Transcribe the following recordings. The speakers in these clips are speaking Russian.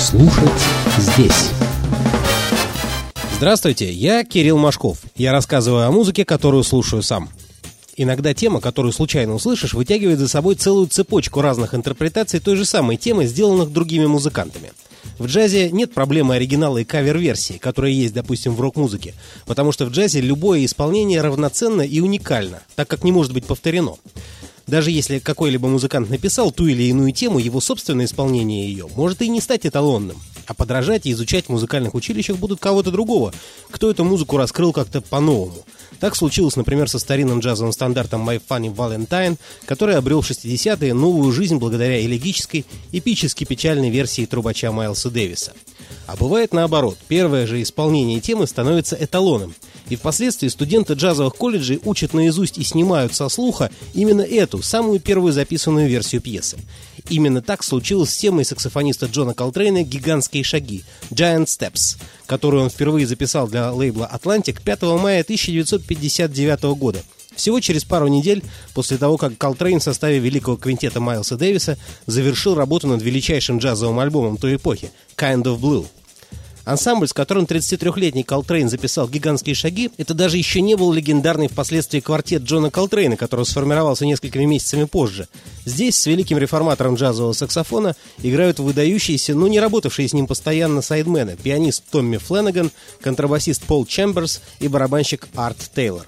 Слушать здесь. Здравствуйте, я Кирилл Машков. Я рассказываю о музыке, которую слушаю сам. Иногда тема, которую случайно услышишь, вытягивает за собой целую цепочку разных интерпретаций той же самой темы, сделанных другими музыкантами. В джазе нет проблемы оригинала и кавер-версии, которые есть, допустим, в рок-музыке, потому что в джазе любое исполнение равноценно и уникально, так как не может быть повторено. Даже если какой-либо музыкант написал ту или иную тему, его собственное исполнение ее может и не стать эталонным, а подражать и изучать в музыкальных училищах будут кого-то другого, кто эту музыку раскрыл как-то по-новому. Так случилось, например, со старинным джазовым стандартом My Funny Valentine, который обрел в 60-е новую жизнь благодаря элегической, эпически печальной версии трубача Майлса Дэвиса. А бывает наоборот, первое же исполнение темы становится эталоном, и впоследствии студенты джазовых колледжей учат наизусть и снимают со слуха именно эту, самую первую записанную версию пьесы. Именно так случилось с темой саксофониста Джона Колтрейна «Гигантские шаги» Giant Steps, которую он впервые записал для лейбла Atlantic 5 мая 1959 года. Всего через пару недель после того, как Колтрейн в составе великого квинтета Майлса Дэвиса завершил работу над величайшим джазовым альбомом той эпохи «Kind of Blue». Ансамбль, с которым 33-летний Колтрейн записал «Гигантские шаги», это даже еще не был легендарный впоследствии квартет Джона Колтрейна, который сформировался несколькими месяцами позже. Здесь с великим реформатором джазового саксофона играют выдающиеся, но не работавшие с ним постоянно сайдмены: пианист Томми Фленнеган, контрабасист Пол Чемберс и барабанщик Арт Тейлор.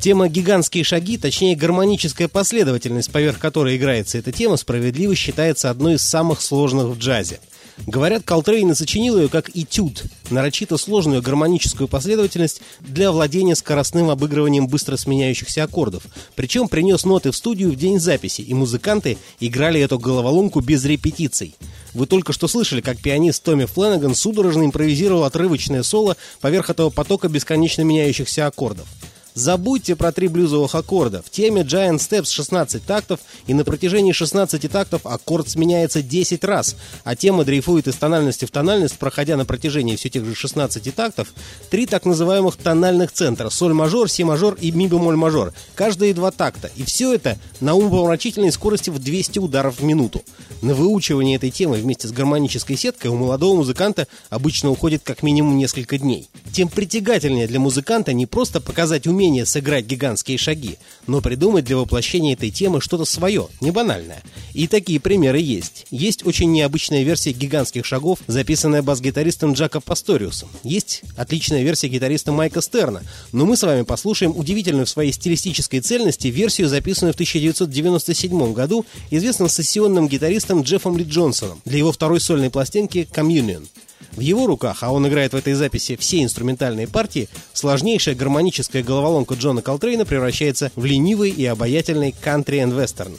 Тема «Гигантские шаги», точнее гармоническая последовательность, поверх которой играется эта тема, справедливо считается одной из самых сложных в джазе. Говорят, Колтрейн сочинил ее как этюд, нарочито сложную гармоническую последовательность для владения скоростным обыгрыванием быстро сменяющихся аккордов. Причем принес ноты в студию в день записи, и музыканты играли эту головоломку без репетиций. Вы только что слышали, как пианист Томми Фленнеган судорожно импровизировал отрывочное соло поверх этого потока бесконечно меняющихся аккордов. Забудьте про 3 блюзовых аккорда. В теме Giant Steps 16 тактов, и на протяжении 16 тактов аккорд сменяется 10 раз, а тема дрейфует из тональности в тональность, проходя на протяжении все тех же 16 тактов 3 так называемых тональных центра: соль-мажор, си-мажор и ми-бемоль-мажор, каждые 2 такта. И все это на умопомрачительной скорости в 200 ударов в минуту. На выучивание этой темы вместе с гармонической сеткой у молодого музыканта обычно уходит как минимум несколько дней. Тем притягательнее для музыканта не просто показать умение сыграть гигантские шаги, но придумать для воплощения этой темы что-то свое, не банальное. И такие примеры есть. Есть очень необычная версия гигантских шагов, записанная бас-гитаристом Джако Пасториусом. Есть отличная версия гитариста Майка Стерна. Но мы с вами послушаем удивительную в своей стилистической цельности версию, записанную в 1997 году известным сессионным гитаристом Джеффом Ли Джонсоном для его второй сольной пластинки «Communion». В его руках, а он играет в этой записи все инструментальные партии, сложнейшая гармоническая головоломка Джона Колтрейна превращается в ленивый и обаятельный кантри энд вестерн.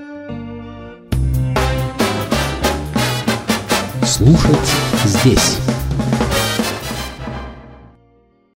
Слушать здесь.